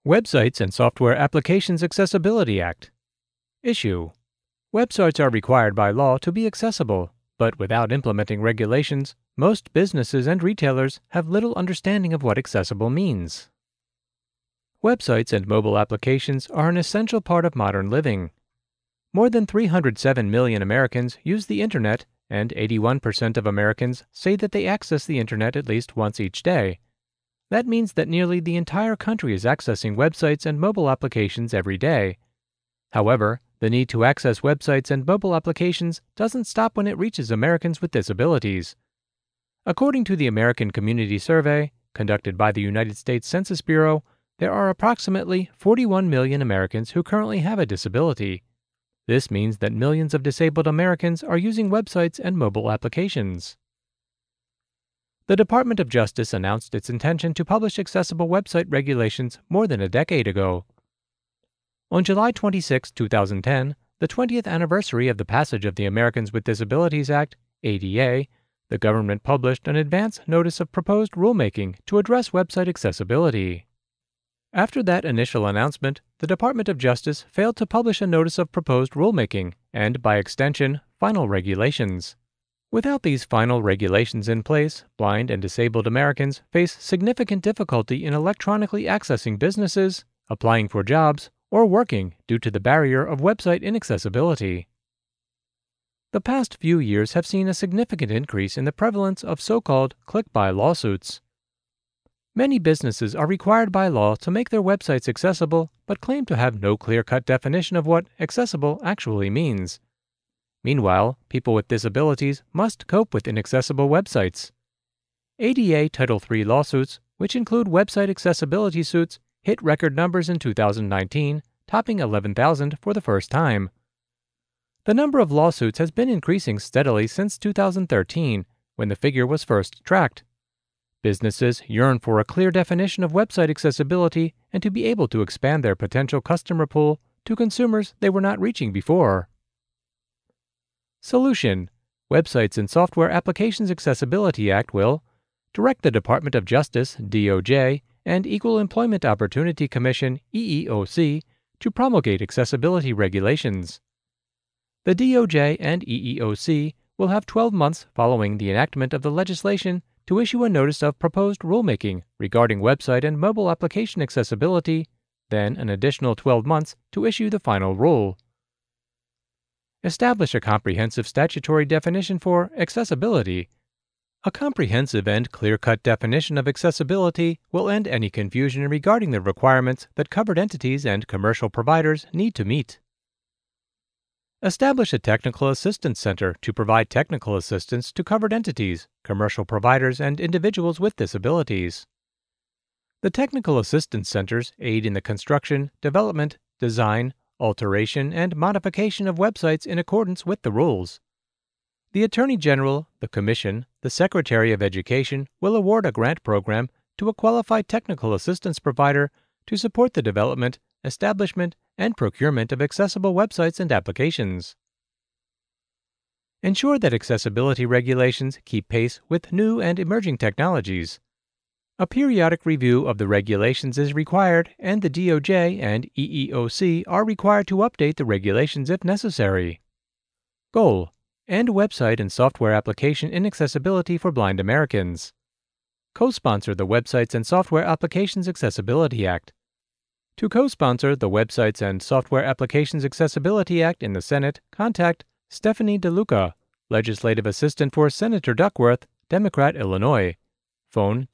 Websites and Software Applications Accessibility Act. Issue: websites are required by law to be accessible, but without implementing regulations, most businesses and retailers have little understanding of what accessible means. Websites and mobile applications are an essential part of modern living. More than 307 million Americans use the Internet, and 81% of Americans say that they access the Internet at least once each day. That means that nearly the entire country is accessing websites and mobile applications every day. However, the need to access websites and mobile applications doesn't stop when it reaches Americans with disabilities. According to the American Community Survey, conducted by the United States Census Bureau, there are approximately 41 million Americans who currently have a disability. This means that millions of disabled Americans are using websites and mobile applications. The Department of Justice announced its intention to publish accessible website regulations more than a decade ago. On July 26, 2010, the 20th anniversary of the passage of the Americans with Disabilities Act, ADA, the government published an advance notice of proposed rulemaking to address website accessibility. After that initial announcement, the Department of Justice failed to publish a notice of proposed rulemaking and, by extension, final regulations. Without these final regulations in place, blind and disabled Americans face significant difficulty in electronically accessing businesses, applying for jobs, or working due to the barrier of website inaccessibility. The past few years have seen a significant increase in the prevalence of so-called click-buy lawsuits. Many businesses are required by law to make their websites accessible, but claim to have no clear-cut definition of what accessible actually means. Meanwhile, people with disabilities must cope with inaccessible websites. ADA Title III lawsuits, which include website accessibility suits, hit record numbers in 2019, topping 11,000 for the first time. The number of lawsuits has been increasing steadily since 2013, when the figure was first tracked. Businesses yearn for a clear definition of website accessibility and to be able to expand their potential customer pool to consumers they were not reaching before. Solution: Websites and Software Applications Accessibility Act will direct the Department of Justice, DOJ, and Equal Employment Opportunity Commission, EEOC, to promulgate accessibility regulations. The DOJ and EEOC will have 12 months following the enactment of the legislation to issue a notice of proposed rulemaking regarding website and mobile application accessibility, then an additional 12 months to issue the final rule. Establish a comprehensive statutory definition for accessibility. A comprehensive and clear-cut definition of accessibility will end any confusion regarding the requirements that covered entities and commercial providers need to meet. Establish a technical assistance center to provide technical assistance to covered entities, commercial providers, and individuals with disabilities. The technical assistance centers aid in the construction, development, design, alteration, and modification of websites in accordance with the rules. The Attorney General, the Commission, the Secretary of Education will award a grant program to a qualified technical assistance provider to support the development, establishment, and procurement of accessible websites and applications. Ensure that accessibility regulations keep pace with new and emerging technologies. A periodic review of the regulations is required, and the DOJ and EEOC are required to update the regulations if necessary. Goal: end website and software application inaccessibility for blind Americans. Co-sponsor the Websites and Software Applications Accessibility Act. To co-sponsor the Websites and Software Applications Accessibility Act in the Senate, contact Stephanie DeLuca, Legislative Assistant for Senator Duckworth, Democrat, Illinois. Phone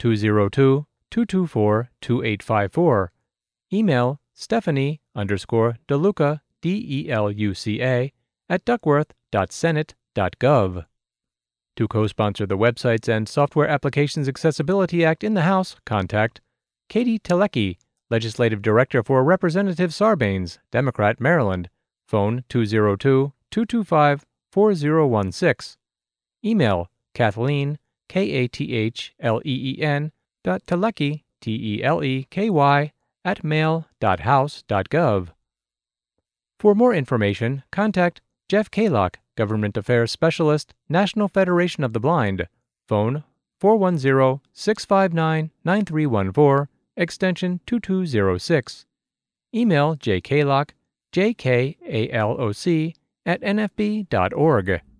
202-224-2854. Email Stephanie_DeLuca, DELUCA, @duckworth.senate.gov. To co-sponsor the Websites and Software Applications Accessibility Act in the House, contact Katie Telecki, Legislative Director for Representative Sarbanes, Democrat, Maryland. Phone 202-225-4016. Email Kathleen, KATHLEEN.Teleky, TELEKY, @mail.house.gov. For more information, contact Jeff Kalock, Government Affairs Specialist, National Federation of the Blind. Phone 410-659-9314, extension 2206. Email jkaloc, jkaloc, @nfb.org.